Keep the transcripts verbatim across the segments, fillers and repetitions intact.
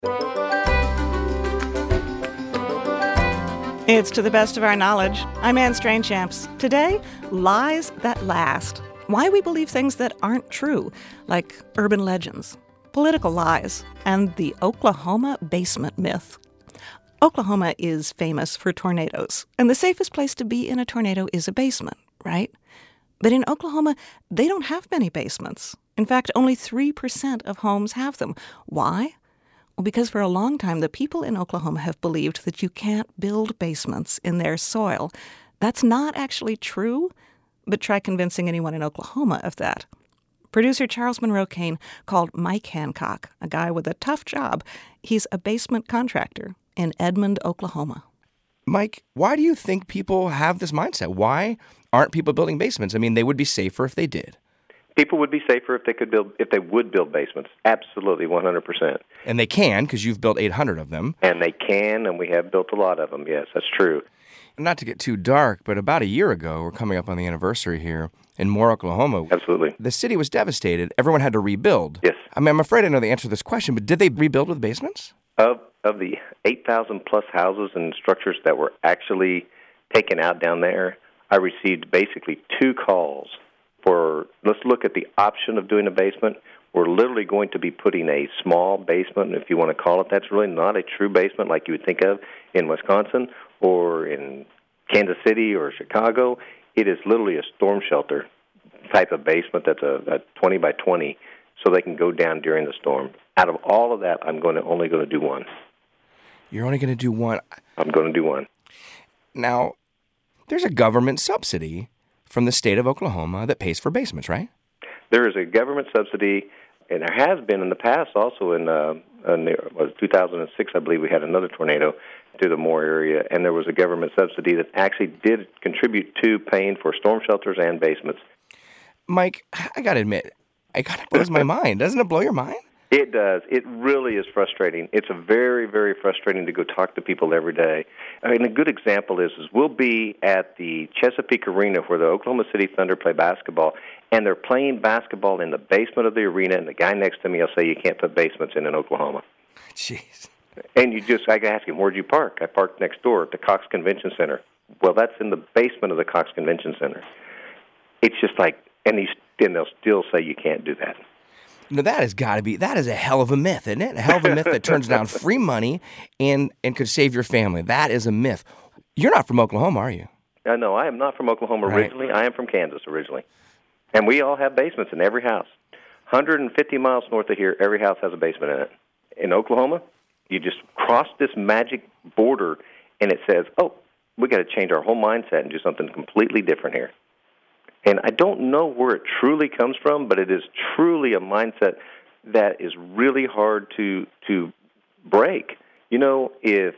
It's To the Best of Our Knowledge. I'm Anne Strainchamps. Today, lies that last. Why we believe things that aren't true, like urban legends, political lies, and the Oklahoma basement myth. Oklahoma is famous for tornadoes, and the safest place to be in a tornado is a basement, right? But in Oklahoma, they don't have many basements. In fact, only three percent of homes have them. Why? Well, because for a long time, the people in Oklahoma have believed that you can't build basements in their soil. That's not actually true, but try convincing anyone in Oklahoma of that. Producer Charles Monroe Kane called Mike Hancock, a guy with a tough job. He's a basement contractor in Edmond, Oklahoma. Mike, why do you think people have this mindset? Why aren't people building basements? I mean, they would be safer if they did. People would be safer if they could build, if they would build basements. Absolutely, one hundred percent. And they can, because you've built eight hundred of them. And they can, and we have built a lot of them. Yes, that's true. Not to get too dark, but about a year ago, we're coming up on the anniversary here in Moore, Oklahoma. Absolutely. The city was devastated. Everyone had to rebuild. Yes. I mean, I'm afraid I know the answer to this question, but did they rebuild with basements? Of of the eight thousand plus houses and structures that were actually taken out down there, I received basically two calls for, let's look at the option of doing a basement. We're literally going to be putting a small basement, if you want to call it. That's really not a true basement like you would think of in Wisconsin or in Kansas City or Chicago. It is literally a storm shelter type of basement that's a, a twenty by twenty, so they can go down during the storm. Out of all of that, I'm going to only going to do one. You're only going to do one? I'm going to do one. Now, there's a government subsidy from the state of Oklahoma that pays for basements, right? There is a government subsidy, and there has been in the past also in, uh, in the, was two thousand six, I believe, we had another tornado to the Moore area, and there was a government subsidy that actually did contribute to paying for storm shelters and basements. Mike, I got to admit, it kind of blows my mind. Doesn't it blow your mind? It does. It really is frustrating. It's a very, very frustrating to go talk to people every day. I mean, a good example is, is we'll be at the Chesapeake Arena where the Oklahoma City Thunder play basketball, and they're playing basketball in the basement of the arena, and the guy next to me will say, you can't put basements in in Oklahoma. Jeez. And you just, I ask him, where'd you park? I parked next door at the Cox Convention Center. Well, that's in the basement of the Cox Convention Center. It's just like, and, he's, and they'll still say you can't do that. No, that has got to be, that is a hell of a myth, isn't it? A hell of a myth that turns down free money and, and could save your family. That is a myth. You're not from Oklahoma, are you? Uh, no, I am not from Oklahoma Right. originally. I am from Kansas originally. And we all have basements in every house. one hundred fifty miles north of here, every house has a basement in it. In Oklahoma, you just cross this magic border, and it says, oh, we got to change our whole mindset and do something completely different here. And I don't know where it truly comes from, but it is truly a mindset that is really hard to to break. You know, if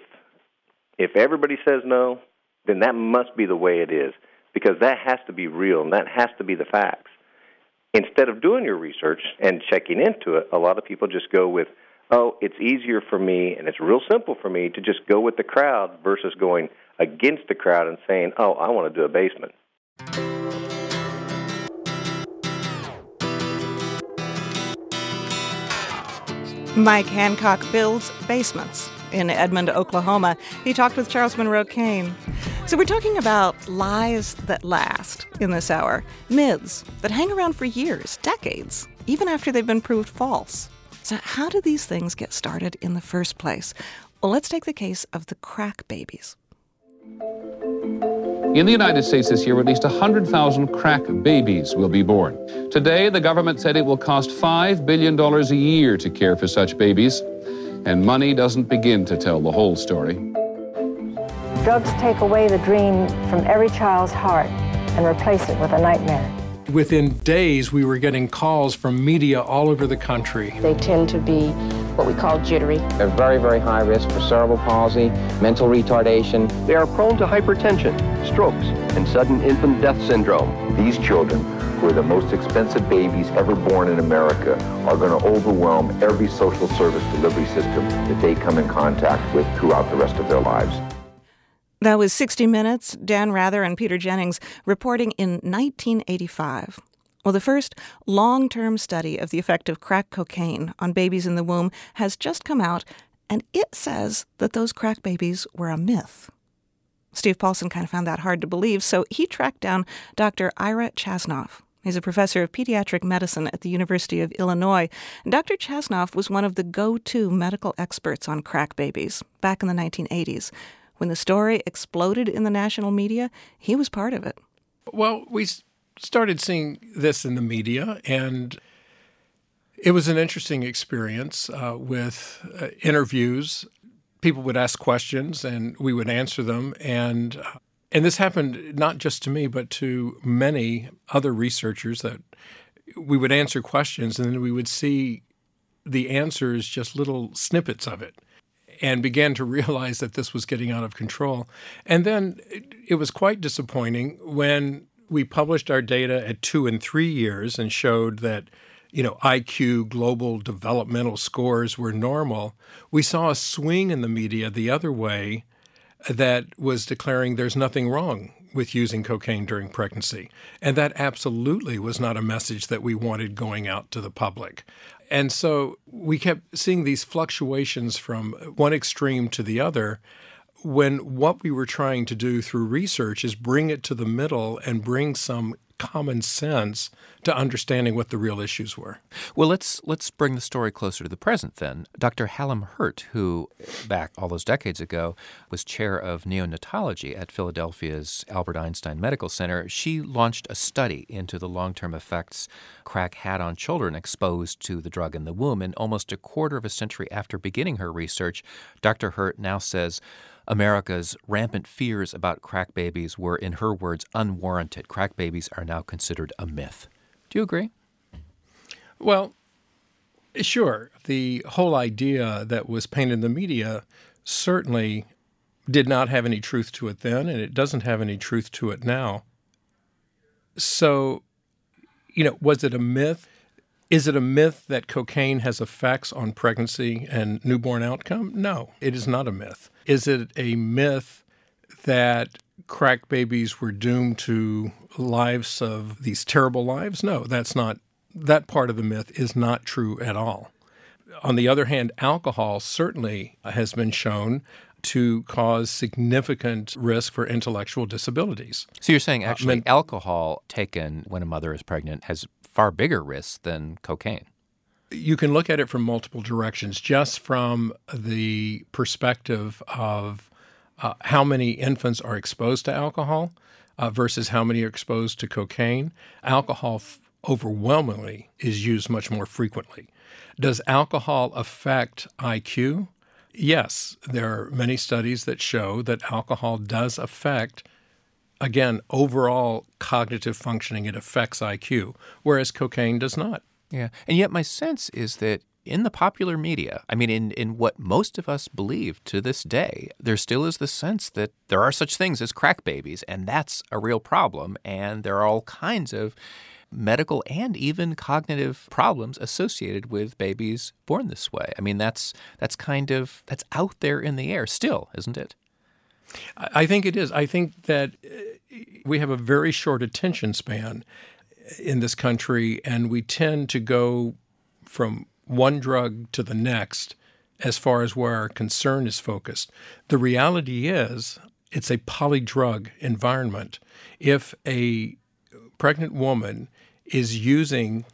if everybody says no, then that must be the way it is, because that has to be real and that has to be the facts. Instead of doing your research and checking into it, a lot of people just go with, oh, it's easier for me and it's real simple for me to just go with the crowd versus going against the crowd and saying, oh, I want to do a basement. Mike Hancock builds basements in Edmond, Oklahoma. He talked with Charles Monroe Kane. So we're talking about lies that last in this hour, myths that hang around for years, decades, even after they've been proved false. So how do these things get started in the first place? Well, let's take the case of the crack babies. In the United States this year, at least one hundred thousand crack babies will be born. Today, the government said it will cost five billion dollars a year to care for such babies, and money doesn't begin to tell the whole story. Drugs take away the dream from every child's heart and replace it with a nightmare. Within days, we were getting calls from media all over the country. They tend to be what we call jittery. They're very, very high risk for cerebral palsy, mental retardation. They are prone to hypertension, strokes, and sudden infant death syndrome. These children, who are the most expensive babies ever born in America, are going to overwhelm every social service delivery system that they come in contact with throughout the rest of their lives. That was sixty minutes, Dan Rather and Peter Jennings reporting in nineteen eighty-five. Well, the first long-term study of the effect of crack cocaine on babies in the womb has just come out, and it says that those crack babies were a myth. Steve Paulson kind of found that hard to believe, so he tracked down Doctor Ira Chasnoff. He's a professor of pediatric medicine at the University of Illinois. And Doctor Chasnoff was one of the go-to medical experts on crack babies back in the nineteen eighties. When the story exploded in the national media, he was part of it. Well, we started seeing this in the media, and it was an interesting experience uh, with uh, interviews. People would ask questions, and we would answer them. And uh, and this happened not just to me, but to many other researchers, that we would answer questions, and then we would see the answers, just little snippets of it, and began to realize that this was getting out of control. And then it, it was quite disappointing when we published our data at two and three years and showed that, you know, I Q, global developmental scores were normal. We saw a swing in the media the other way that was declaring there's nothing wrong with using cocaine during pregnancy. And that absolutely was not a message that we wanted going out to the public. And so we kept seeing these fluctuations from one extreme to the other, when what we were trying to do through research is bring it to the middle and bring some common sense to understanding what the real issues were. Well, let's let's bring the story closer to the present then. Doctor Hallam Hurt, who back all those decades ago was chair of neonatology at Philadelphia's Albert Einstein Medical Center, she launched a study into the long-term effects crack had on children exposed to the drug in the womb. And almost a quarter of a century after beginning her research, Doctor Hurt now says America's rampant fears about crack babies were, in her words, unwarranted. Crack babies are now considered a myth. Do you agree? Well, sure. The whole idea that was painted in the media certainly did not have any truth to it then, and it doesn't have any truth to it now. So, you know, was it a myth? Is it a myth that cocaine has effects on pregnancy and newborn outcome? No, it is not a myth. Is it a myth that crack babies were doomed to lives of these terrible lives? No, that's not. That part of the myth is not true at all. On the other hand, alcohol certainly has been shown to cause significant risk for intellectual disabilities. So you're saying actually uh, men- alcohol taken when a mother is pregnant has far bigger risks than cocaine? You can look at it from multiple directions, just from the perspective of uh, how many infants are exposed to alcohol uh, versus how many are exposed to cocaine. Alcohol f- overwhelmingly is used much more frequently. Does alcohol affect I Q? Yes, there are many studies that show that alcohol does affect, again, overall cognitive functioning. It affects I Q, whereas cocaine does not. Yeah. And yet my sense is that in the popular media, I mean, in, in what most of us believe to this day, there still is the sense that there are such things as crack babies, and that's a real problem. And there are all kinds of medical and even cognitive problems associated with babies born this way. I mean, that's that's kind of, that's out there in the air still, isn't it? I think it is. I think that we have a very short attention span in this country, and we tend to go from one drug to the next as far as where our concern is focused. The reality is it's a polydrug environment. If a pregnant woman is using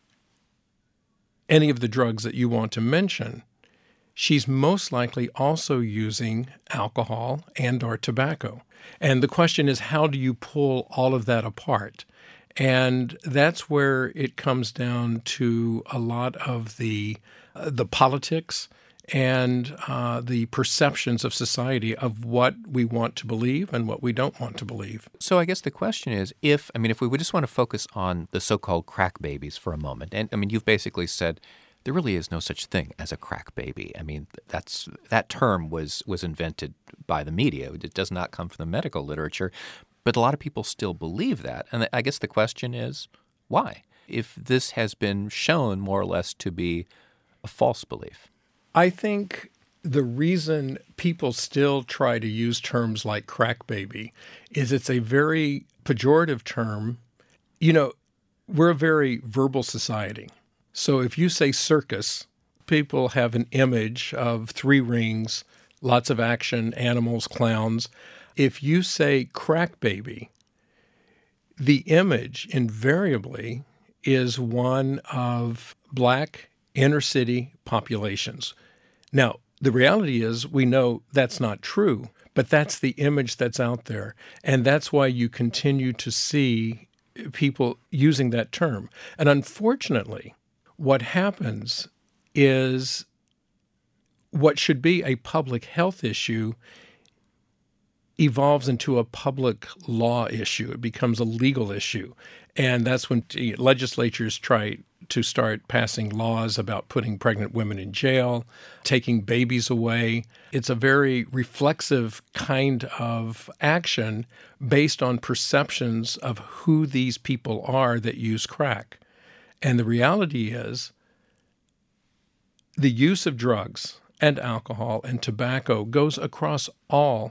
any of the drugs that you want to mention, she's most likely also using alcohol and or tobacco. And the question is, how do you pull all of that apart? And that's where it comes down to a lot of the uh, the politics and uh, the perceptions of society of what we want to believe and what we don't want to believe. So I guess the question is, if, I mean, if we would just want to focus on the so-called crack babies for a moment, and I mean, you've basically said there really is no such thing as a crack baby. I mean, that's that term was was invented by the media. It does not come from the medical literature. But a lot of people still believe that. And I guess the question is, why? If this has been shown more or less to be a false belief. I think the reason people still try to use terms like crack baby is it's a very pejorative term. You know, we're a very verbal society. So if you say circus, people have an image of three rings, lots of action, animals, clowns. If you say crack baby, the image invariably is one of black inner city populations. Now, the reality is we know that's not true, but that's the image that's out there. And that's why you continue to see people using that term. And unfortunately, what happens is what should be a public health issue evolves into a public law issue. It becomes a legal issue. And that's when legislatures try to start passing laws about putting pregnant women in jail, taking babies away. It's a very reflexive kind of action based on perceptions of who these people are that use crack. And the reality is the use of drugs and alcohol and tobacco goes across all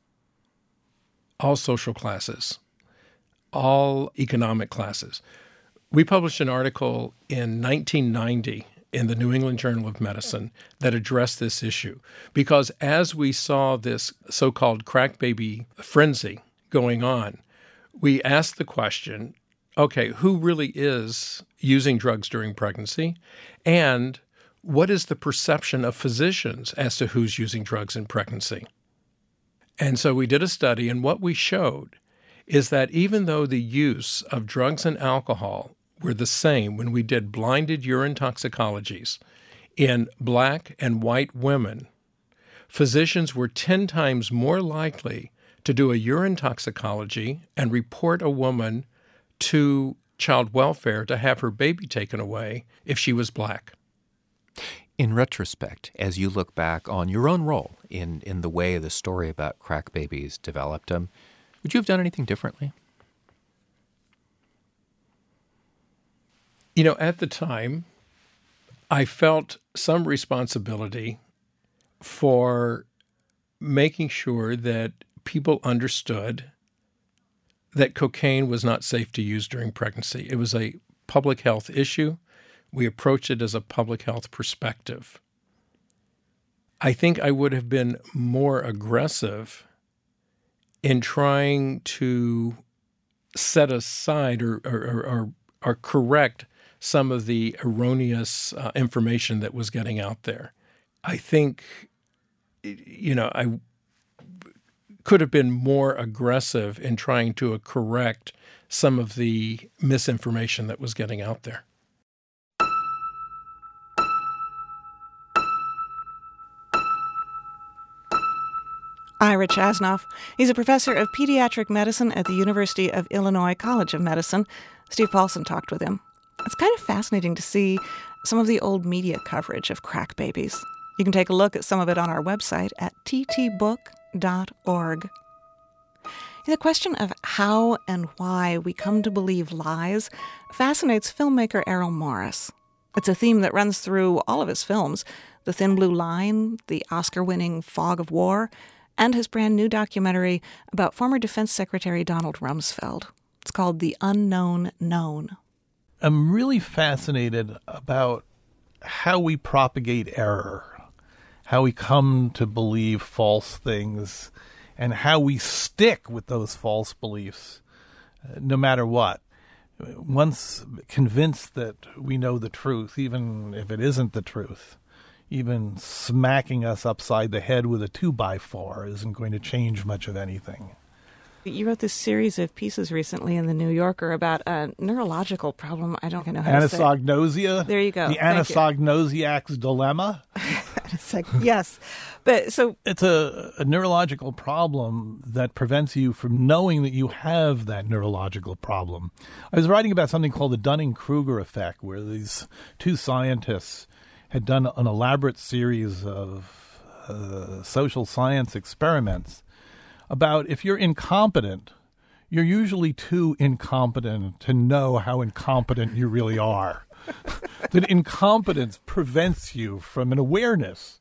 all social classes, all economic classes. We published an article in nineteen ninety in the New England Journal of Medicine that addressed this issue because as we saw this so-called crack baby frenzy going on, we asked the question, okay, who really is using drugs during pregnancy? And what is the perception of physicians as to who's using drugs in pregnancy? And so we did a study, and what we showed is that even though the use of drugs and alcohol were the same when we did blinded urine toxicologies in black and white women, physicians were ten times more likely to do a urine toxicology and report a woman to child welfare to have her baby taken away if she was black. In retrospect, as you look back on your own role in, in the way the story about crack babies developed, um, would you have done anything differently? You know, at the time, I felt some responsibility for making sure that people understood that cocaine was not safe to use during pregnancy. It was a public health issue. We approached it as a public health perspective. I think I would have been more aggressive in trying to set aside or, or, or, or correct some of the erroneous uh, information that was getting out there. I think, you know, I could have been more aggressive in trying to correct some of the misinformation that was getting out there. Ira Chasnoff. He's a professor of pediatric medicine at the University of Illinois College of Medicine. Steve Paulson talked with him. It's kind of fascinating to see some of the old media coverage of crack babies. You can take a look at some of it on our website at t t book dot org. The question of how and why we come to believe lies fascinates filmmaker Errol Morris. It's a theme that runs through all of his films, The Thin Blue Line, the Oscar-winning Fog of War, and his brand new documentary about former Defense Secretary Donald Rumsfeld. It's called The Unknown Known. I'm really fascinated about how we propagate error, how we come to believe false things, and how we stick with those false beliefs, uh, no matter what. Once convinced that we know the truth, even if it isn't the truth, even smacking us upside the head with a two-by-four isn't going to change much of anything. You wrote this series of pieces recently in The New Yorker about a neurological problem. I don't know how to say it. Anosognosia. There you go. The anasognosiac's dilemma. It's like, yes. But so it's a, a neurological problem that prevents you from knowing that you have that neurological problem. I was writing about something called the Dunning-Kruger effect, where these two scientists had done an elaborate series of uh, social science experiments about if you're incompetent, you're usually too incompetent to know how incompetent you really are. That incompetence prevents you from an awareness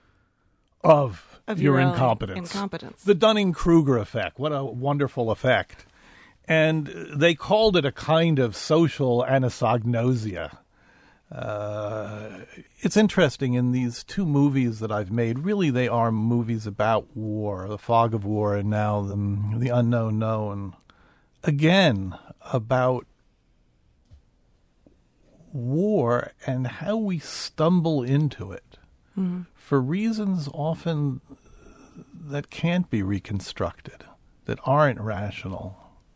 of, of your, your incompetence. incompetence. The Dunning-Kruger effect. What a wonderful effect. And they called it a kind of social anosognosia. Uh, it's interesting, in these two movies that I've made, really they are movies about war, The Fog of War and now The, the Unknown Known. Again, about war and how we stumble into it mm-hmm. for reasons often that can't be reconstructed, that aren't rational.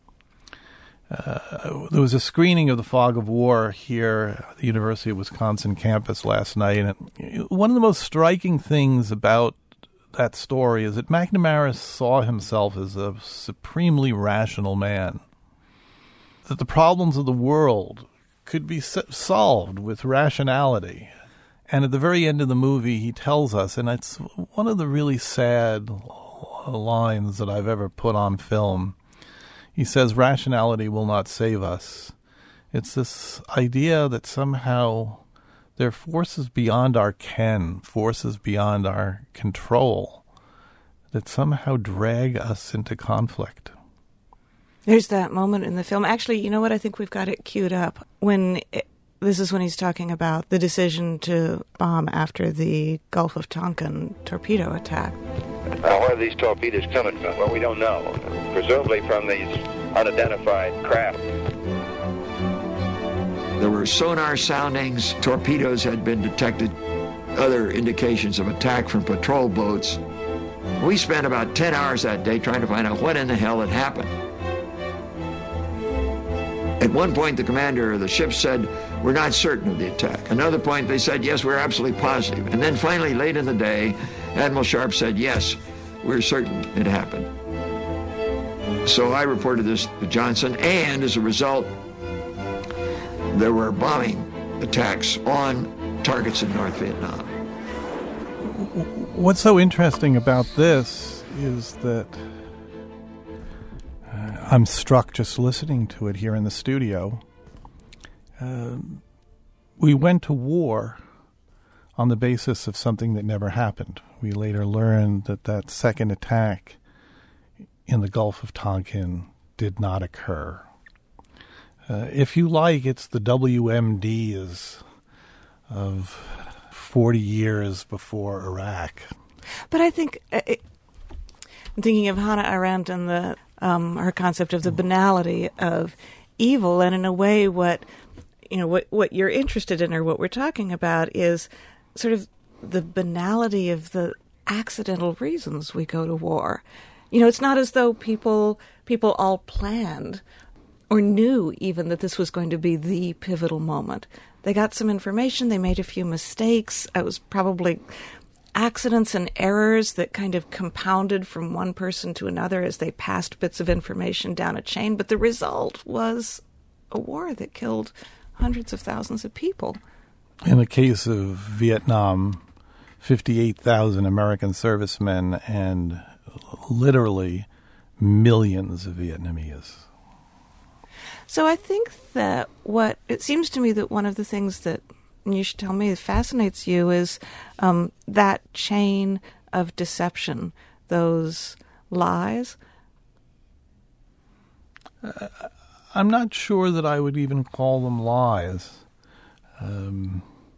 Uh, there was a screening of The Fog of War here at the University of Wisconsin campus last night, and it, one of the most striking things about that story is that McNamara saw himself as a supremely rational man, that the problems of the world could be solved with rationality. And at the very end of the movie, he tells us, and it's one of the really sad lines that I've ever put on film, he says, rationality will not save us. It's this idea that somehow there are forces beyond our ken, forces beyond our control, that somehow drag us into conflict. There's that moment in the film. Actually, you know what? I think we've got it queued up. When it, this is when he's talking about the decision to bomb after the Gulf of Tonkin torpedo attack. Now, where are these torpedoes coming from? Well, we don't know. Presumably from these unidentified craft. There were sonar soundings. Torpedoes had been detected. Other indications of attack from patrol boats. We spent about ten hours that day trying to find out what in the hell had happened. At one point, the commander of the ship said, we're not certain of the attack. Another point, they said, yes, we're absolutely positive. And then finally, late in the day, Admiral Sharp said, yes, we're certain it happened. So I reported this to Johnson, and as a result, there were bombing attacks on targets in North Vietnam. What's so interesting about this is that uh, I'm struck just listening to it here in the studio. Uh, we went to war on the basis of something that never happened. We later learned that that second attack in the Gulf of Tonkin did not occur. Uh, if you like, it's the W M Ds of forty years before Iraq. But I think, uh, it, I'm thinking of Hannah Arendt and the um, her concept of the banality of evil, and in a way what, you know, what, what you're interested in or what we're talking about is sort of the banality of the accidental reasons we go to war. You know, it's not as though people people all planned or knew even that this was going to be the pivotal moment. They got some information, they made a few mistakes. It was probably accidents and errors that kind of compounded from one person to another as they passed bits of information down a chain. But the result was a war that killed hundreds of thousands of people. In the case of Vietnam, fifty-eight thousand American servicemen and literally millions of Vietnamese. So I think that what, it seems to me that one of the things that, and you should tell me, that fascinates you is um, that chain of deception, those lies. Uh, I'm not sure that I would even call them lies. Um,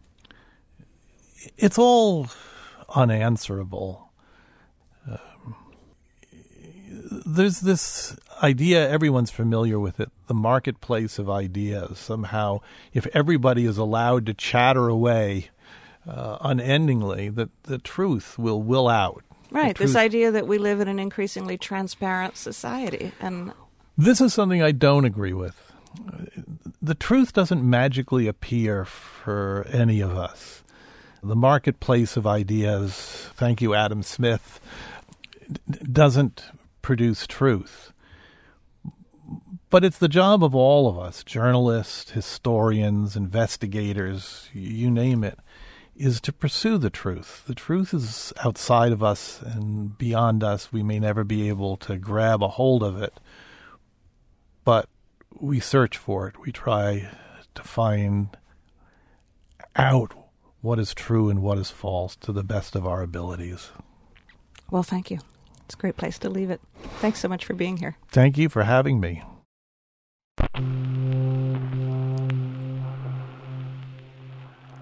it's all unanswerable. Um, there's this idea, everyone's familiar with it, the marketplace of ideas. Somehow, if everybody is allowed to chatter away uh, unendingly, that the truth will will out. Right, truth... this idea that we live in an increasingly transparent society. And this is something I don't agree with. The truth doesn't magically appear for any of us. The marketplace of ideas, thank you, Adam Smith, doesn't produce truth. But it's the job of all of us, journalists, historians, investigators, you name it, is to pursue the truth. The truth is outside of us and beyond us. We may never be able to grab a hold of it, but we search for it. We try to find out what is true and what is false to the best of our abilities. Well, thank you. It's a great place to leave it. Thanks so much for being here. Thank you for having me.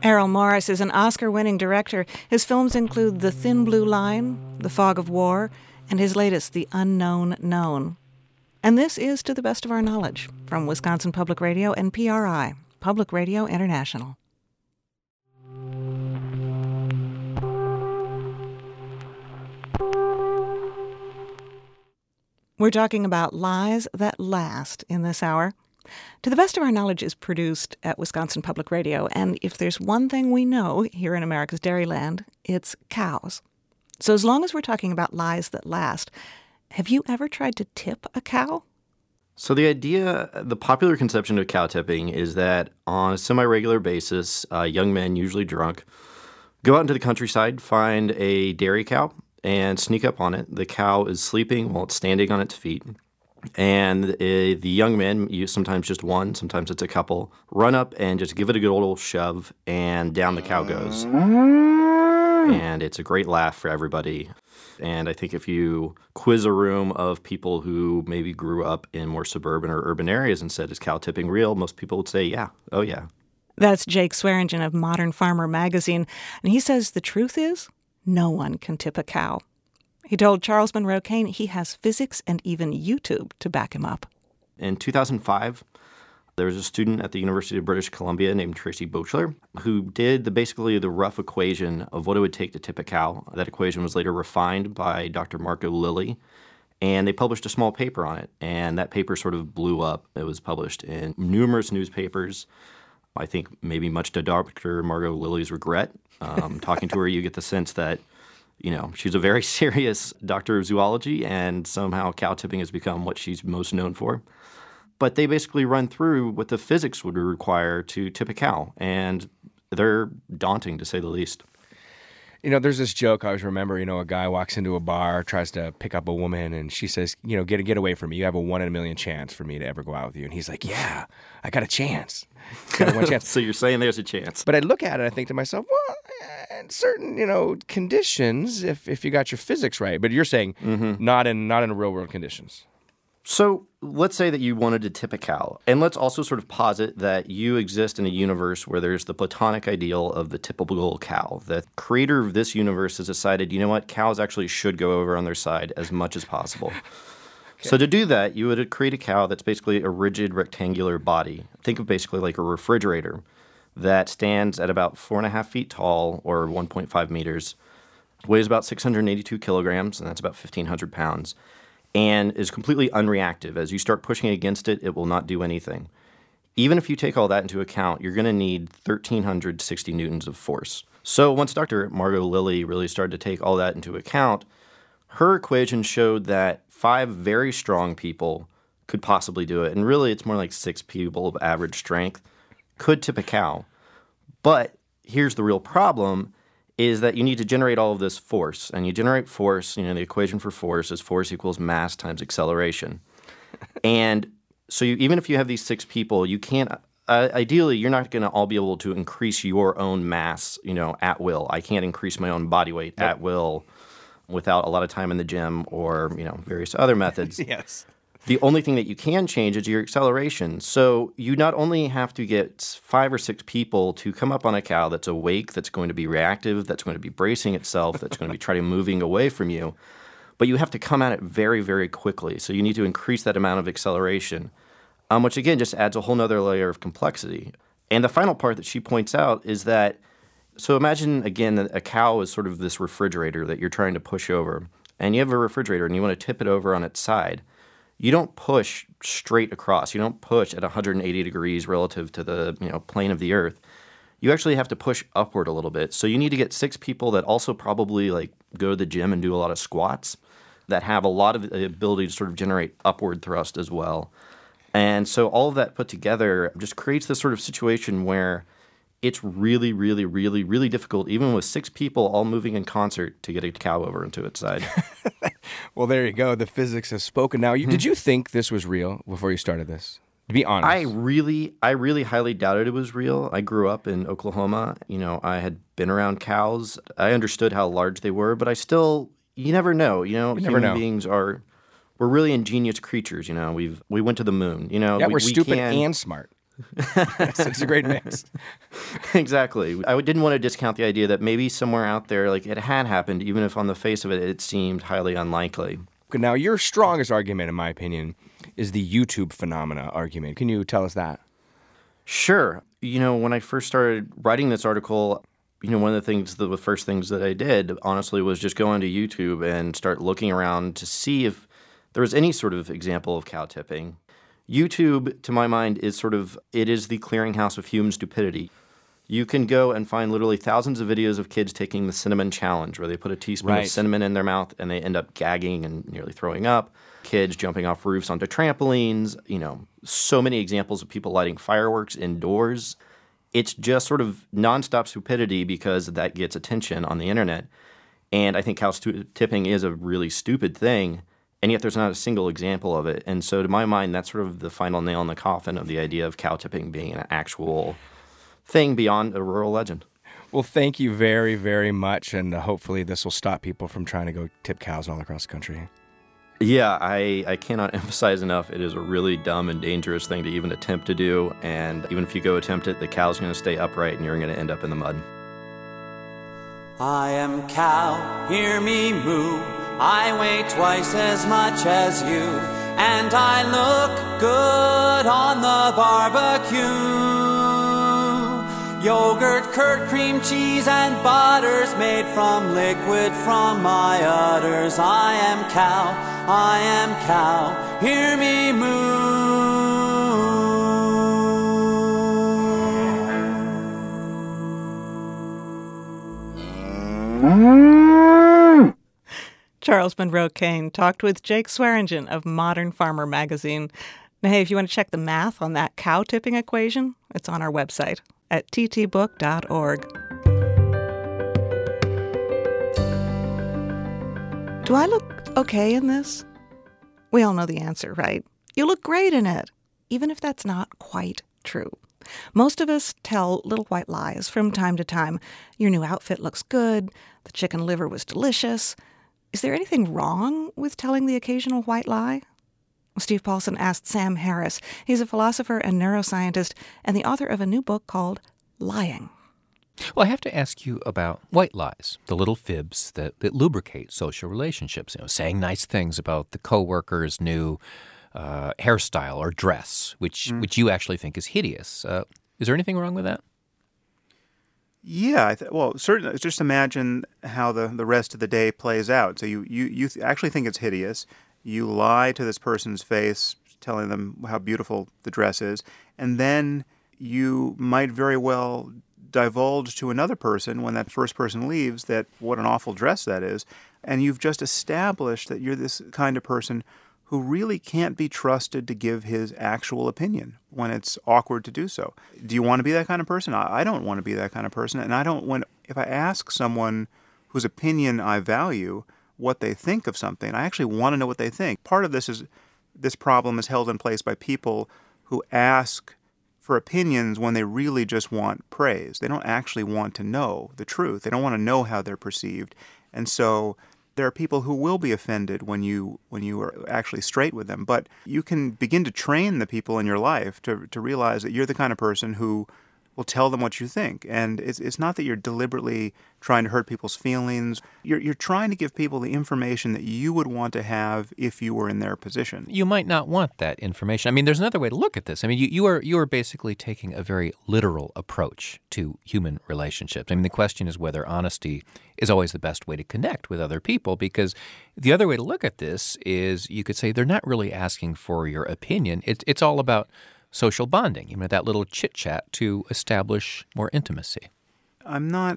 Errol Morris is an Oscar-winning director. His films include The Thin Blue Line, The Fog of War, and his latest, The Unknown Known. And this is To the Best of Our Knowledge from Wisconsin Public Radio and P R I, Public Radio International. We're talking about lies that last in this hour. To the Best of Our Knowledge is produced at Wisconsin Public Radio, and if there's one thing we know here in America's Dairyland, it's cows. So as long as we're talking about lies that last, have you ever tried to tip a cow? So the idea, the popular conception of cow tipping is that on a semi-regular basis, uh, young men, usually drunk, go out into the countryside, find a dairy cow, and sneak up on it. The cow is sleeping while it's standing on its feet. And uh, the young men, you sometimes just one, sometimes it's a couple, run up and just give it a good old shove, and down the cow goes. And it's a great laugh for everybody. And I think if you quiz a room of people who maybe grew up in more suburban or urban areas and said, is cow tipping real? Most people would say, yeah, oh yeah. That's Jake Swearingen of Modern Farmer magazine. And he says the truth is, no one can tip a cow. He told Charles Monroe Kane he has physics and even YouTube to back him up. In two thousand five, there was a student at the University of British Columbia named Tracy Bochler who did the, basically the rough equation of what it would take to tip a cow. That equation was later refined by Doctor Margot Lilly, and they published a small paper on it. And that paper sort of blew up. It was published in numerous newspapers. I think maybe much to Doctor Margot Lilly's regret. Um, talking to her, you get the sense that, you know, she's a very serious doctor of zoology, and somehow cow tipping has become what she's most known for. But they basically run through what the physics would require to tip a cow, and they're daunting, to say the least. You know, there's this joke I always remember, you know, a guy walks into a bar, tries to pick up a woman, and she says, you know, get, get away from me. You have a one in a million chance for me to ever go out with you. And he's like, yeah, I got a chance. Got a one chance. So you're saying there's a chance. But I look at it, I think to myself, well, in certain, you know, conditions, if if you got your physics right. But you're saying mm-hmm. not in not in real world conditions. So let's say that you wanted to tip a cow, and let's also sort of posit that you exist in a universe where there's the platonic ideal of the tippable cow. The creator of this universe has decided, you know what, cows actually should go over on their side as much as possible. Okay. So to do that, you would create a cow that's basically a rigid rectangular body. Think of basically like a refrigerator that stands at about four and a half feet tall, or one point five meters, weighs about six hundred eighty-two kilograms, and that's about fifteen hundred pounds. And is completely unreactive. As you start pushing against it, it will not do anything. Even if you take all that into account, you're going to need one thousand three hundred sixty newtons of force. So once Doctor Margot Lilly really started to take all that into account, her equation showed that five very strong people could possibly do it. And really, it's more like six people of average strength could tip a cow. But here's the real problem, is that you need to generate all of this force. And you generate force, you know, the equation for force is force equals mass times acceleration. And so you, even if you have these six people, you can't, uh, ideally, you're not going to all be able to increase your own mass, you know, at will. I can't increase my own body weight yep. at will without a lot of time in the gym or, you know, various other methods. Yes. The only thing that you can change is your acceleration. So you not only have to get five or six people to come up on a cow that's awake, that's going to be reactive, that's going to be bracing itself, that's going to be trying to moving away from you, but you have to come at it very, very quickly. So you need to increase that amount of acceleration, um, which again just adds a whole nother layer of complexity. And the final part that she points out is that, so imagine again that a cow is sort of this refrigerator that you're trying to push over, and you have a refrigerator and you want to tip it over on its side. You don't push straight across. You don't push at one hundred eighty degrees relative to the, you know, plane of the earth. You actually have to push upward a little bit. So you need to get six people that also probably like go to the gym and do a lot of squats, that have a lot of the ability to sort of generate upward thrust as well. And so all of that put together just creates this sort of situation where it's really, really, really, really difficult, even with six people all moving in concert, to get a cow over into its side. Well, there you go. The physics has spoken. Now, you, mm-hmm. did you think this was real before you started this? To be honest. I really, I really highly doubted it was real. I grew up in Oklahoma. You know, I had been around cows. I understood how large they were, but I still, you never know. You know, you human never know. beings are, we're really ingenious creatures. You know, we've we went to the moon. You know, yeah, we, we're we stupid can, and smart. It's a great mix. Exactly. I didn't want to discount the idea that maybe somewhere out there, like it had happened, even if on the face of it, it seemed highly unlikely. Now, your strongest argument, in my opinion, is the YouTube phenomena argument. Can you tell us that? Sure. You know, when I first started writing this article, you know, one of the things, the first things that I did, honestly, was just go onto YouTube and start looking around to see if there was any sort of example of cow tipping. YouTube, to my mind, is sort of, it is the clearinghouse of human stupidity. You can go and find literally thousands of videos of kids taking the cinnamon challenge, where they put a teaspoon Right. of cinnamon in their mouth and they end up gagging and nearly throwing up. Kids jumping off roofs onto trampolines, you know, so many examples of people lighting fireworks indoors. It's just sort of nonstop stupidity because that gets attention on the internet. And I think cow stu- tipping is a really stupid thing, and yet there's not a single example of it. And so to my mind, that's sort of the final nail in the coffin of the idea of cow tipping being an actual thing beyond a rural legend. Well, thank you very, very much, and uh, hopefully this will stop people from trying to go tip cows all across the country. Yeah, I, I cannot emphasize enough, it is a really dumb and dangerous thing to even attempt to do, and even if you go attempt it, the cow's going to stay upright and you're going to end up in the mud. I am cow, hear me moo. I weigh twice as much as you, and I look good on the barbecue. Yogurt, curd, cream, cheese, and butters made from liquid from my udders. I am cow, I am cow, hear me moo. Charles Monroe Kane talked with Jake Swearingen of Modern Farmer magazine. Now, hey, if you want to check the math on that cow tipping equation, it's on our website at t t book dot org. Do I look okay in this? We all know the answer, right? You look great in it, even if that's not quite true. Most of us tell little white lies from time to time. Your new outfit looks good. The chicken liver was delicious. Is there anything wrong with telling the occasional white lie? Steve Paulson asked Sam Harris. He's a philosopher and neuroscientist and the author of a new book called Lying. Well, I have to ask you about white lies, the little fibs that, that lubricate social relationships. You know, saying nice things about the coworker's new uh, hairstyle or dress, which mm. which you actually think is hideous. Uh, is there anything wrong with that? Yeah, I th- well, certainly. Just imagine how the, the rest of the day plays out. So you you you th- actually think it's hideous. You lie to this person's face, telling them how beautiful the dress is, and then you might very well divulge to another person when that first person leaves that what an awful dress that is, and you've just established that you're this kind of person who really can't be trusted to give his actual opinion when it's awkward to do so. Do you want to be that kind of person? I, I don't want to be that kind of person, and I don't when if I ask someone whose opinion I value what they think of something, I actually want to know what they think. Part of this is this problem is held in place by people who ask for opinions when they really just want praise. They don't actually want to know the truth. They don't want to know how they're perceived. And so there are people who will be offended when you when you are actually straight with them. But you can begin to train the people in your life to to realize that you're the kind of person who will tell them what you think. And it's it's not that you're deliberately trying to hurt people's feelings. You're you're trying to give people the information that you would want to have if you were in their position. You might not want that information. I mean, there's another way to look at this. I mean, you, you are you are basically taking a very literal approach to human relationships. I mean, the question is whether honesty is always the best way to connect with other people, because the other way to look at this is you could say they're not really asking for your opinion. It's it's all about social bonding, you know, that little chit-chat to establish more intimacy. I'm not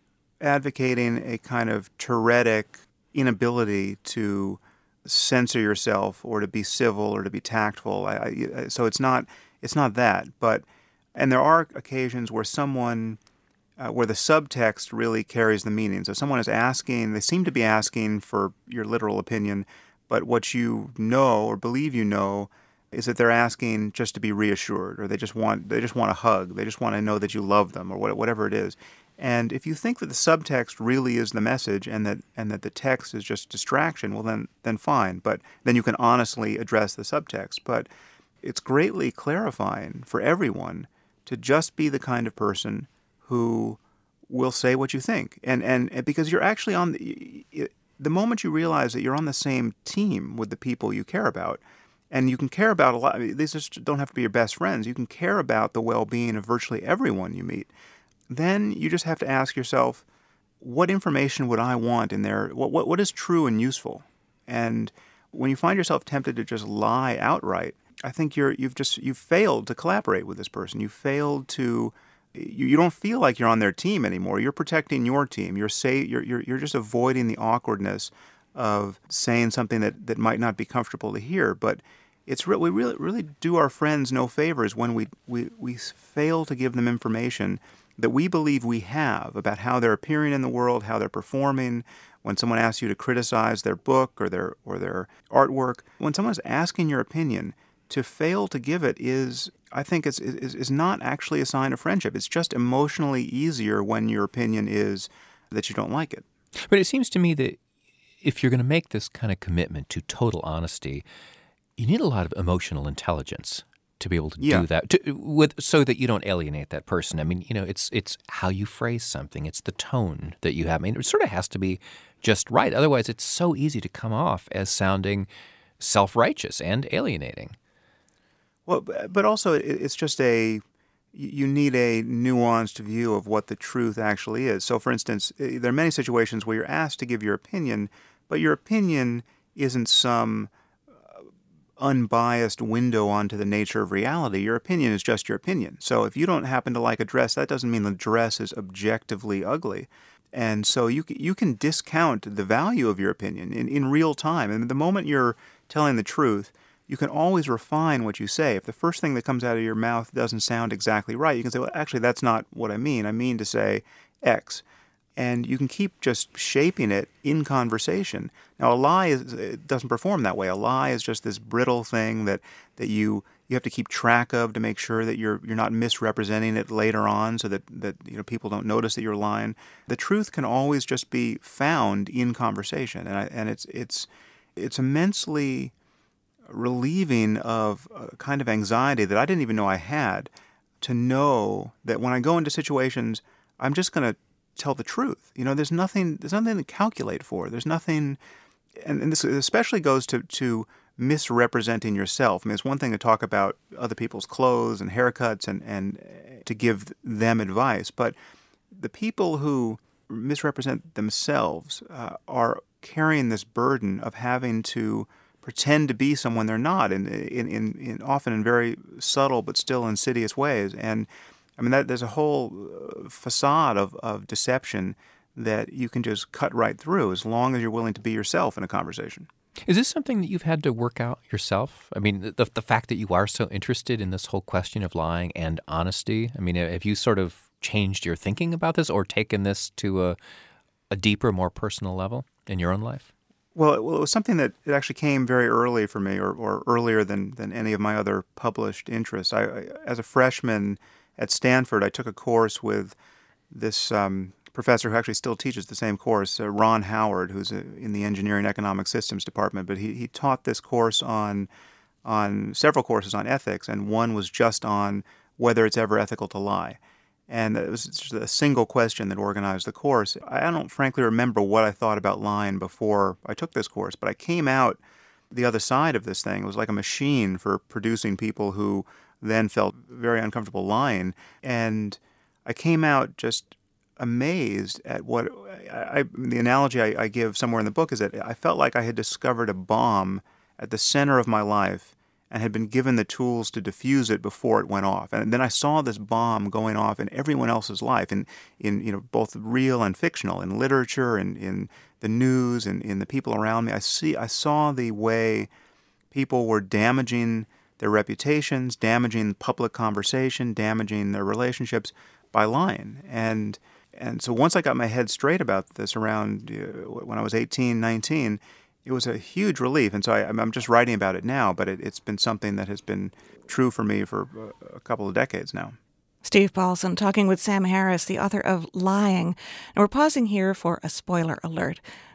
advocating a kind of Tourettic inability to censor yourself or to be civil or to be tactful. I, I, so it's not it's not that. But and there are occasions where someone uh, where the subtext really carries the meaning. So someone is asking, they seem to be asking for your literal opinion, but what you know or believe you know is that they're asking just to be reassured, or they just want they just want a hug, they just want to know that you love them, or whatever it is. And if you think that the subtext really is the message, and that and that the text is just distraction, well then then fine. But then you can honestly address the subtext. But it's greatly clarifying for everyone to just be the kind of person who will say what you think. And, and, and because you're actually on the, the moment you realize that you're on the same team with the people you care about, and you can care about a lot, these just don't have to be your best friends, you can care about the well-being of virtually everyone you meet, then you just have to ask yourself, what information would I want in there? What, what, what is true and useful? And when you find yourself tempted to just lie outright, I think you're, you've just you've failed to collaborate with this person. You failed to, you, you don't feel like you're on their team anymore. You're protecting your team. You're say you're you're, you're just avoiding the awkwardness of saying something that, that might not be comfortable to hear. But it's re- we really really do our friends no favors when we, we we fail to give them information that we believe we have about how they're appearing in the world, how they're performing. When someone asks you to criticize their book or their or their artwork, when someone's asking your opinion, to fail to give it is, I think, is, is is not actually a sign of friendship. It's just emotionally easier when your opinion is that you don't like it. But it seems to me that if you're going to make this kind of commitment to total honesty, you need a lot of emotional intelligence to be able to yeah. do that, to, with so that you don't alienate that person. I mean, you know, it's it's how you phrase something, it's the tone that you have. I mean, it sort of has to be just right. Otherwise, it's so easy to come off as sounding self-righteous and alienating. Well, but also it's just a, you need a nuanced view of what the truth actually is. So, for instance, there are many situations where you're asked to give your opinion, but your opinion isn't some unbiased window onto the nature of reality. Your opinion is just your opinion. So if you don't happen to like a dress, that doesn't mean the dress is objectively ugly. And so you you can discount the value of your opinion in, in real time. And the moment you're telling the truth, you can always refine what you say. If the first thing that comes out of your mouth doesn't sound exactly right, you can say, well, actually, that's not what I mean. I mean to say X. And you can keep just shaping it in conversation. Now, a lie is, it doesn't perform that way. A lie is just this brittle thing that, that you you have to keep track of to make sure that you're you're not misrepresenting it later on, so that, that you know people don't notice that you're lying. The truth can always just be found in conversation, and I, and it's it's it's immensely relieving of a kind of anxiety that I didn't even know I had, to know that when I go into situations, I'm just going to tell the truth. You know, there's nothing, there's nothing to calculate for. There's nothing, and, and this especially goes to, to misrepresenting yourself. I mean, it's one thing to talk about other people's clothes and haircuts and, and to give them advice, but the people who misrepresent themselves uh, are carrying this burden of having to pretend to be someone they're not, in, in, in, in often in very subtle but still insidious ways. And I mean, that, there's a whole uh, facade of, of deception that you can just cut right through as long as you're willing to be yourself in a conversation. Is this something that you've had to work out yourself? I mean, the the fact that you are so interested in this whole question of lying and honesty, I mean, have you sort of changed your thinking about this or taken this to a, a deeper, more personal level in your own life? Well, it, well, it was something that it actually came very early for me, or, or earlier than, than any of my other published interests. I, I, as a freshman at Stanford, I took a course with this um, professor who actually still teaches the same course, uh, Ron Howard, who's a, in the Engineering Economic Systems Department. But he, he taught this course on on several courses on ethics, and one was just on whether it's ever ethical to lie. And it was just a single question that organized the course. I don't frankly remember what I thought about lying before I took this course, but I came out the other side of this thing. It was like a machine for producing people who then felt very uncomfortable lying. And I came out just amazed at what I, I, the analogy I, I give somewhere in the book is that I felt like I had discovered a bomb at the center of my life and had been given the tools to defuse it before it went off. And then I saw this bomb going off in everyone else's life, in, in you know, both real and fictional, in literature, and in the news, and in the people around me. I see, I saw the way people were damaging their reputations, damaging public conversation, damaging their relationships by lying. And and so once I got my head straight about this around uh, when I was eighteen, nineteen, it was a huge relief. And so I, I'm just writing about it now, but it, it's been something that has been true for me for a couple of decades now. Steve Paulson talking with Sam Harris, the author of Lying. And we're pausing here for a spoiler alert.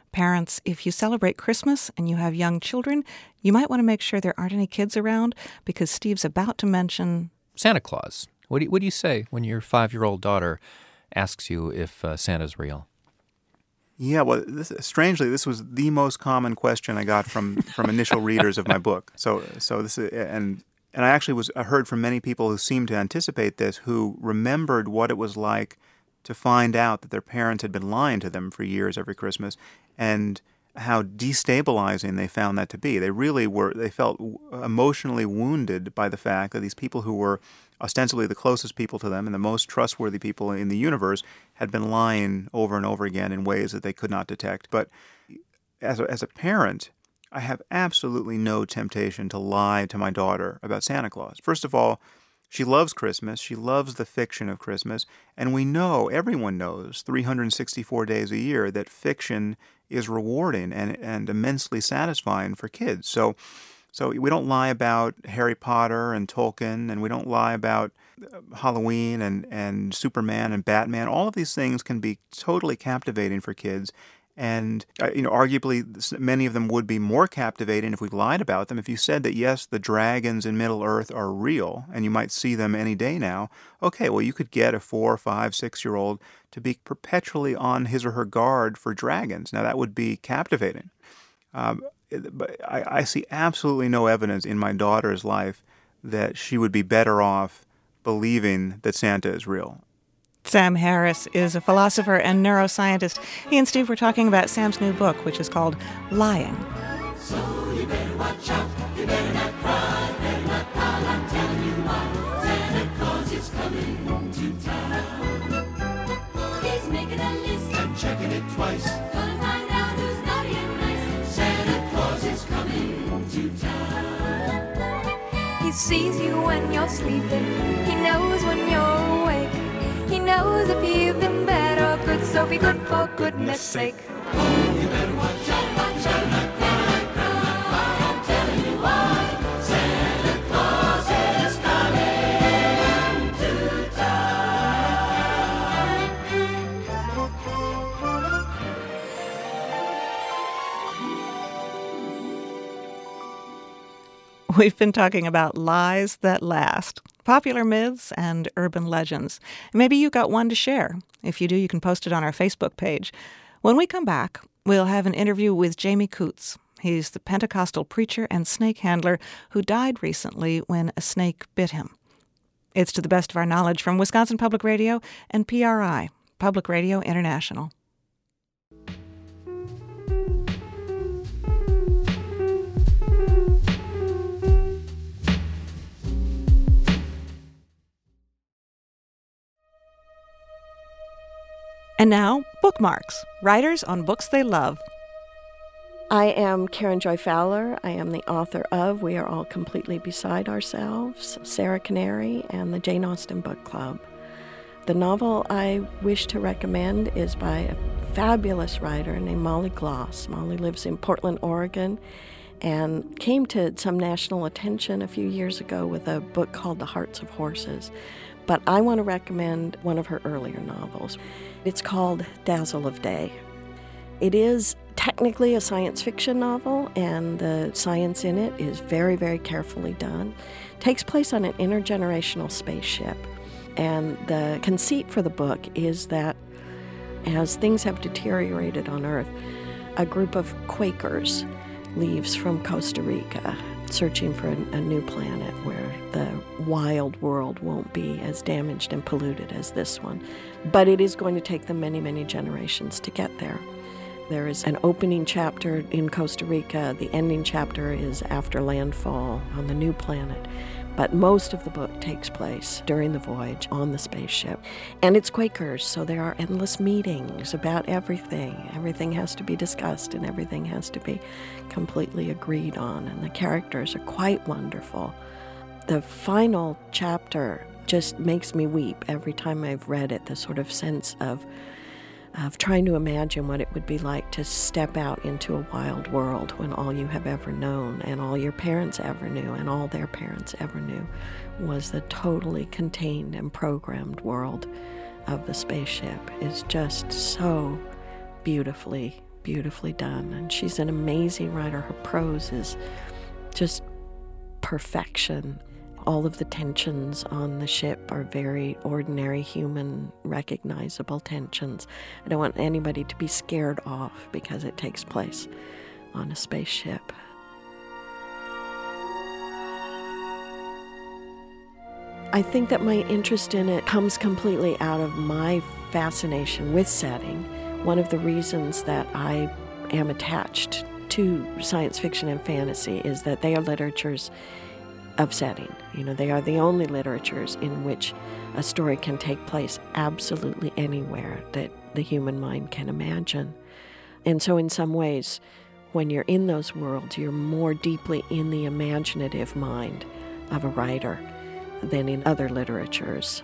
Parents, if you celebrate Christmas and you have young children, you might want to make sure there aren't any kids around, because Steve's about to mention Santa Claus. What do you, what do you say when your five-year-old daughter asks you if uh, Santa's real? Yeah, well, this, strangely, this was the most common question I got from, from initial readers of my book. So, so this is, and and I actually was I heard from many people who seemed to anticipate this, who remembered what it was like to find out that their parents had been lying to them for years every Christmas, and how destabilizing they found that to be. They really were, they felt emotionally wounded by the fact that these people who were ostensibly the closest people to them and the most trustworthy people in the universe had been lying over and over again in ways that they could not detect. But as a, as a parent, I have absolutely no temptation to lie to my daughter about Santa Claus. First of all, she loves Christmas. She loves the fiction of Christmas. And we know, everyone knows, three hundred sixty-four days a year, that fiction is rewarding and, and immensely satisfying for kids. So so we don't lie about Harry Potter and Tolkien, and we don't lie about Halloween and, and Superman and Batman. All of these things can be totally captivating for kids. And, uh, you know, arguably many of them would be more captivating if we lied about them. If you said that, yes, the dragons in Middle-earth are real and you might see them any day now, okay, well, you could get a four, five, six-year-old to be perpetually on his or her guard for dragons. Now, that would be captivating. Um, but I, I see absolutely no evidence in my daughter's life that she would be better off believing that Santa is real. Sam Harris is a philosopher and neuroscientist. He and Steve were talking about Sam's new book, which is called Lying. So you better watch out, you better not cry, better not pout, I'm telling you why. Santa Claus is coming to town. He's making a list and checking it twice. Gonna find out who's naughty and nice. Santa Claus is coming to town. He sees you when you're sleeping, he knows when you're awake. He knows if you've been bad or good, so be good for goodness sake. Oh, you better watch out, watch out, not cry, cry. I'm telling you why. Santa Claus is coming to town. We've been talking about lies that last. Popular myths and urban legends. Maybe you got one to share. If you do, you can post it on our Facebook page. When we come back, we'll have an interview with Jamie Coots. He's the Pentecostal preacher and snake handler who died recently when a snake bit him. It's To the Best of Our Knowledge from Wisconsin Public Radio and P R I, Public Radio International. And now, bookmarks. Writers on books they love. I am Karen Joy Fowler. I am the author of We Are All Completely Beside Ourselves, Sarah Canary, and the Jane Austen Book Club. The novel I wish to recommend is by a fabulous writer named Molly Gloss. Molly lives in Portland, Oregon, and came to some national attention a few years ago with a book called The Hearts of Horses. But I want to recommend one of her earlier novels. It's called Dazzle of Day. It is technically a science fiction novel, and the science in it is very, very carefully done. It takes place on an intergenerational spaceship, and the conceit for the book is that as things have deteriorated on Earth, a group of Quakers leaves from Costa Rica searching for a, a new planet where the wild world won't be as damaged and polluted as this one. But it is going to take them many, many generations to get there. There is an opening chapter in Costa Rica. The ending chapter is after landfall on the new planet. But most of the book takes place during the voyage on the spaceship. And it's Quakers, so there are endless meetings about everything. Everything has to be discussed and everything has to be completely agreed on. And the characters are quite wonderful. The final chapter just makes me weep every time I've read it, the sort of sense of of trying to imagine what it would be like to step out into a wild world when all you have ever known and all your parents ever knew and all their parents ever knew was the totally contained and programmed world of the spaceship. Is just so beautifully beautifully done. And she's an amazing writer. Her prose is just perfection. All of the tensions on the ship are very ordinary, human, recognizable tensions. I don't want anybody to be scared off because it takes place on a spaceship. I think that my interest in it comes completely out of my fascination with setting. One of the reasons that I am attached to science fiction and fantasy is that they are literatures of setting. You know, they are the only literatures in which a story can take place absolutely anywhere that the human mind can imagine. And so in some ways, when you're in those worlds, you're more deeply in the imaginative mind of a writer than in other literatures.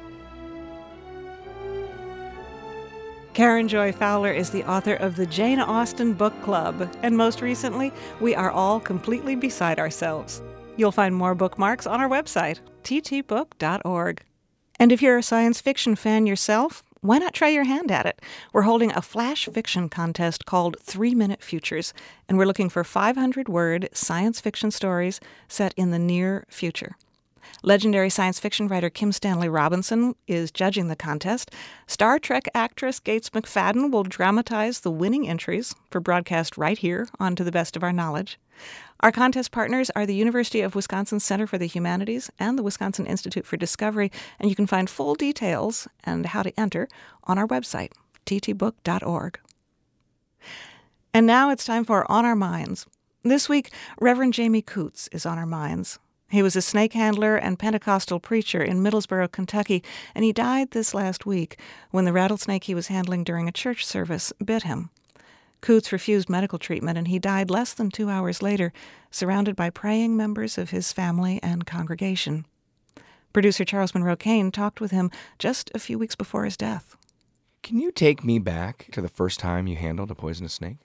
Karen Joy Fowler is the author of the Jane Austen Book Club, and most recently, We Are All Completely Beside Ourselves. You'll find more bookmarks on our website, t t book dot org. And if you're a science fiction fan yourself, why not try your hand at it? We're holding a flash fiction contest called Three Minute Futures, and we're looking for five hundred word science fiction stories set in the near future. Legendary science fiction writer Kim Stanley Robinson is judging the contest. Star Trek actress Gates McFadden will dramatize the winning entries for broadcast right here on To the Best of Our Knowledge. Our contest partners are the University of Wisconsin Center for the Humanities and the Wisconsin Institute for Discovery, and you can find full details and how to enter on our website, t t book dot org. And now it's time for On Our Minds. This week, Reverend Jamie Coots is on our minds. He was a snake handler and Pentecostal preacher in Middlesboro, Kentucky, and he died this last week when the rattlesnake he was handling during a church service bit him. Coots refused medical treatment, and he died less than two hours later, surrounded by praying members of his family and congregation. Producer Charles Monroe Kane talked with him just a few weeks before his death. Can you take me back to the first time you handled a poisonous snake?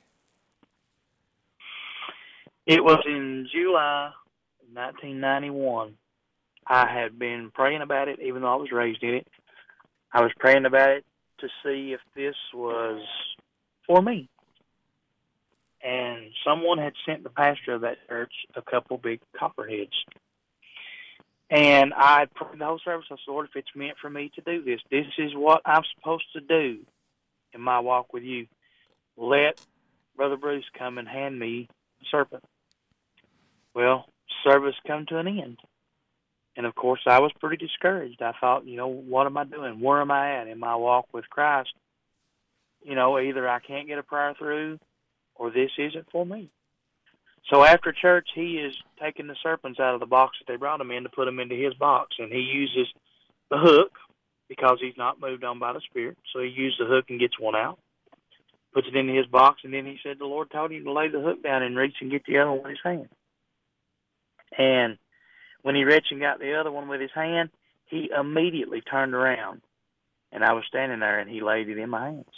It was in July nineteen ninety-one. I had been praying about it, even though I was raised in it. I was praying about it to see if this was for me. And someone had sent the pastor of that church a couple big copperheads. And I prayed the whole service. I said, Lord, if it's meant for me to do this, this is what I'm supposed to do in my walk with you. Let Brother Bruce come and hand me a serpent. Well, service come to an end. And, of course, I was pretty discouraged. I thought, you know, what am I doing? Where am I at in my walk with Christ? You know, either I can't get a prayer through or this isn't for me. So after church, he is taking the serpents out of the box that they brought him in to put them into his box. And he uses the hook because he's not moved on by the Spirit. So he used the hook and gets one out, puts it into his box, and then he said the Lord told him to lay the hook down and reach and get the other one in his hand. And when he reached and got the other one with his hand, he immediately turned around. And I was standing there, and he laid it in my hands.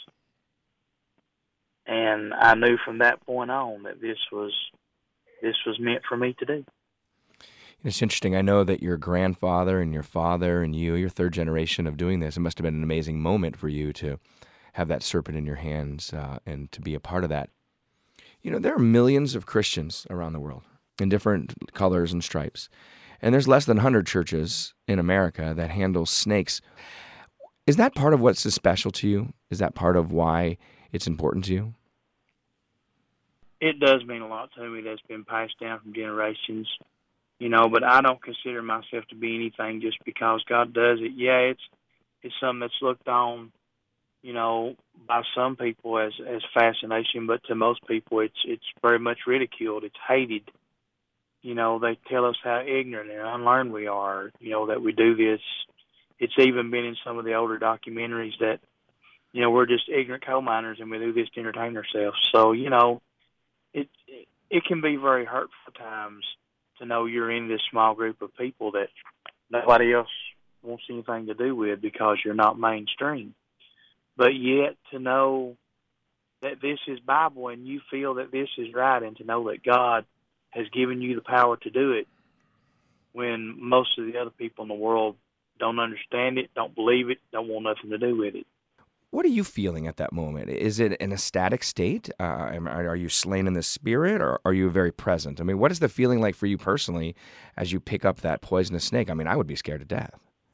And I knew from that point on that this was this was meant for me to do. It's interesting. I know that your grandfather and your father and you, your third generation of doing this, it must have been an amazing moment for you to have that serpent in your hands uh, and to be a part of that. You know, there are millions of Christians around the world in different colors and stripes. And there's less than one hundred churches in America that handle snakes. Is that part of what's so special to you? Is that part of why it's important to you? It does mean a lot to me. That's been passed down from generations, you know, but I don't consider myself to be anything just because God does it. Yeah, it's it's something that's looked on, you know, by some people as, as fascination, but to most people it's it's very much ridiculed. It's hated. You know, they tell us how ignorant and unlearned we are, you know, that we do this. It's even been in some of the older documentaries that, you know, we're just ignorant coal miners and we do this to entertain ourselves. So, you know, it it can be very hurtful at times to know you're in this small group of people that nobody else wants anything to do with because you're not mainstream. But yet to know that this is Bible and you feel that this is right, and to know that God has given you the power to do it when most of the other people in the world don't understand it, don't believe it, don't want nothing to do with it. What are you feeling at that moment? Is it an ecstatic state? Uh, am- are you slain in the spirit, or are you very present? I mean, what is the feeling like for you personally as you pick up that poisonous snake? I mean, I would be scared to death.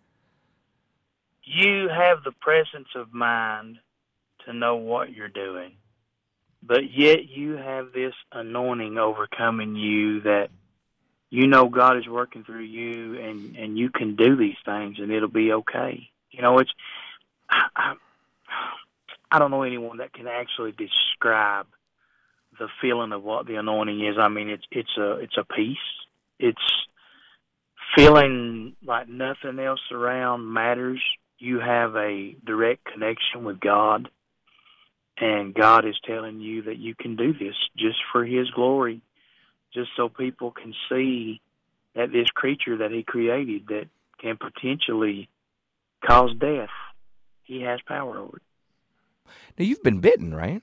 You have the presence of mind to know what you're doing, but yet you have this anointing overcoming you that you know God is working through you, and, and you can do these things, and it'll be okay. You know, it's I, I, I don't know anyone that can actually describe the feeling of what the anointing is. I mean, it's it's a it's a peace. It's feeling like nothing else around matters. You have a direct connection with God, and God is telling you that you can do this just for His glory, just so people can see that this creature that He created that can potentially cause death, He has power over it. Now, you've been bitten, right?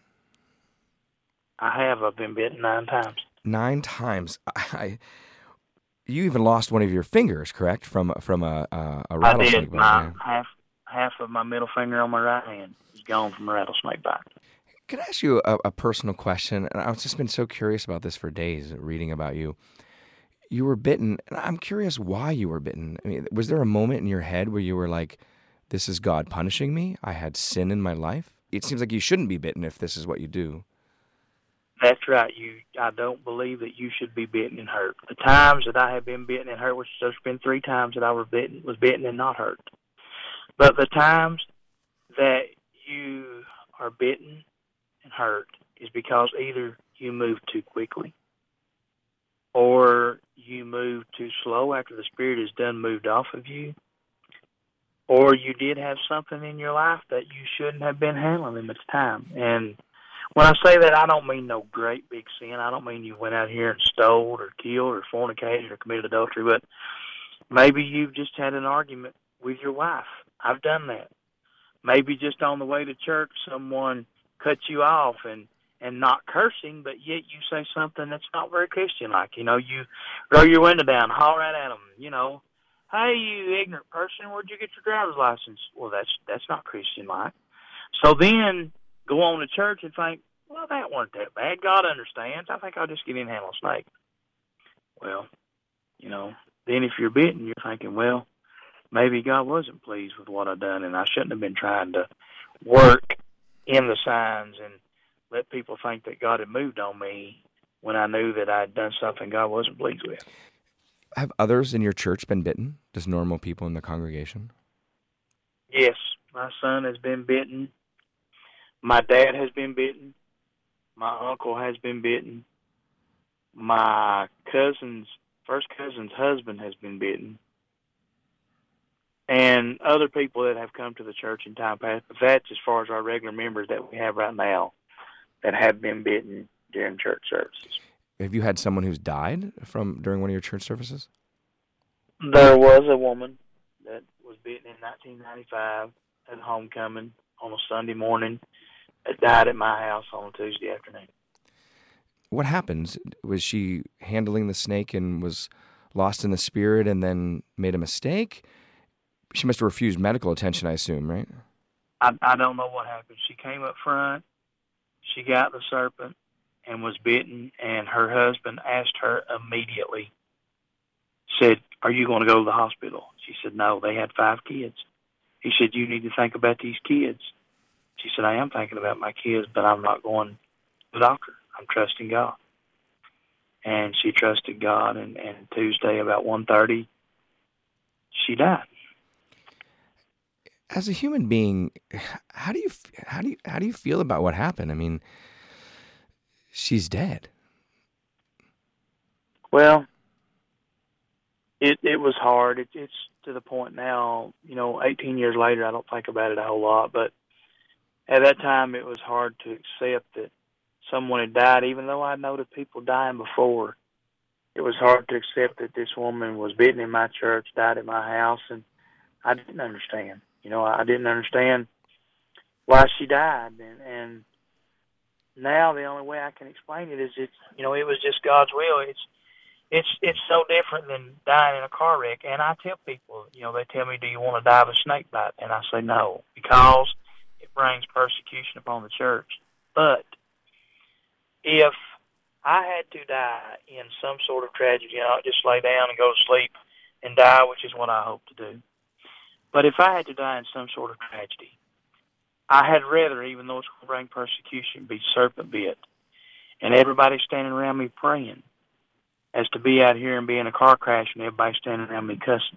I have. I've been bitten nine times. Nine times. I, you even lost one of your fingers, correct? From from a a, a I rattlesnake did. bite. My yeah. half half of my middle finger on my right hand is gone from a rattlesnake bite. Can I ask you a, a personal question? And I've just been so curious about this for days, reading about you. You were bitten, and I'm curious why you were bitten. I mean, was there a moment in your head where you were like, "This is God punishing me. I had sin in my life"? It seems like you shouldn't be bitten if this is what you do. That's right. You, I don't believe that you should be bitten and hurt. The times that I have been bitten and hurt, which there's been three times that I was bitten, was bitten and not hurt. But the times that you are bitten and hurt is because either you move too quickly, or you move too slow after the spirit is done moved off of you, or you did have something in your life that you shouldn't have been handling at the time. And when I say that, I don't mean no great big sin. I don't mean you went out here and stole or killed or fornicated or committed adultery, but maybe you've just had an argument with your wife. I've done that. Maybe just on the way to church, someone cut you off, and, and not cursing, but yet you say something that's not very Christian-like. You know, you roll your window down, holler right at them, you know, "Hey, you ignorant person, where'd you get your driver's license?" Well, that's that's not Christian-like. So then go on to church and think, well, that wasn't that bad. God understands. I think I'll just get in and handle a snake. Well, you know, then if you're bitten, you're thinking, well, maybe God wasn't pleased with what I've done, and I shouldn't have been trying to work in the signs and let people think that God had moved on me when I knew that I'd done something God wasn't pleased with. Have others in your church been bitten? Just normal people in the congregation? Yes, my son has been bitten. My dad has been bitten. My uncle has been bitten. My cousin's, first cousin's husband has been bitten. And other people that have come to the church in time past. But that's as far as our regular members that we have right now that have been bitten during church services. Have you had someone who's died from during one of your church services? There was a woman that was bitten in nineteen ninety-five at homecoming on a Sunday morning that died at my house on a Tuesday afternoon. What happened? Was she handling the snake and was lost in the spirit and then made a mistake? She must have refused medical attention, I assume, right? I, I don't know what happened. She came up front, she got the serpent and was bitten, and her husband asked her immediately, said, "Are you going to go to the hospital?" She said, "No, they had five kids." He said, "You need to think about these kids." She said, "I am thinking about my kids, but I'm not going to the doctor. I'm trusting God." And she trusted God, and, and Tuesday about one thirty, she died. As a human being, how do you how do you how do you feel about what happened? I mean, she's dead. Well, it it was hard. It, it's to the point now, you know, eighteen years later, I don't think about it a whole lot. But at that time, it was hard to accept that someone had died, even though I noted people dying before. It was hard to accept that this woman was bitten in my church, died at my house, and I didn't understand. You know, I didn't understand why she died, and, and now the only way I can explain it is it's, you know, it was just God's will. It's it's it's so different than dying in a car wreck. And I tell people, you know, they tell me, "Do you want to die of a snake bite?" And I say no, because if brings persecution upon the church. But if I had to die in some sort of tragedy, I'd just lay down and go to sleep and die, which is what I hope to do. But if I had to die in some sort of tragedy, I had rather, even though it's going to bring persecution, be serpent bit, and everybody standing around me praying, as to be out here and be in a car crash and everybody standing around me cussing.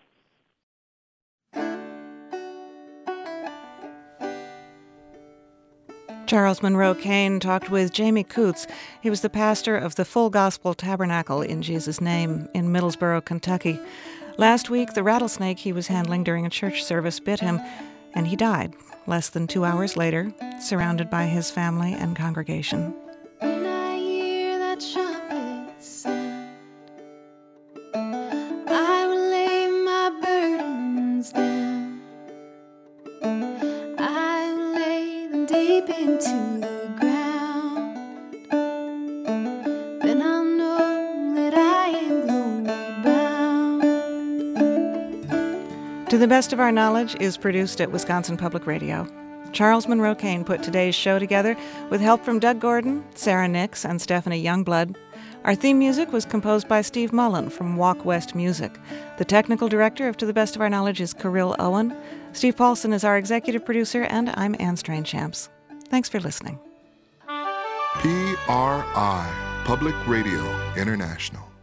Charles Monroe Kane talked with Jamie Coots. He was the pastor of the Full Gospel Tabernacle in Jesus' Name in Middlesboro, Kentucky. Last week, the rattlesnake he was handling during a church service bit him, and he died less than two hours later, surrounded by his family and congregation. When I hear that trumpet sound, I will lay my burdens down. I will lay them deep into the ground. Then I'll know that I am glory bound. To the Best of Our Knowledge is produced at Wisconsin Public Radio. Charles Monroe Kane put today's show together with help from Doug Gordon, Sarah Nix, and Stephanie Youngblood. Our theme music was composed by Steve Mullen from Walk West Music. The technical director of To the Best of Our Knowledge is Kirill Owen. Steve Paulson is our executive producer, and I'm Anne Strange-Champs. Thanks for listening. P R I, Public Radio International.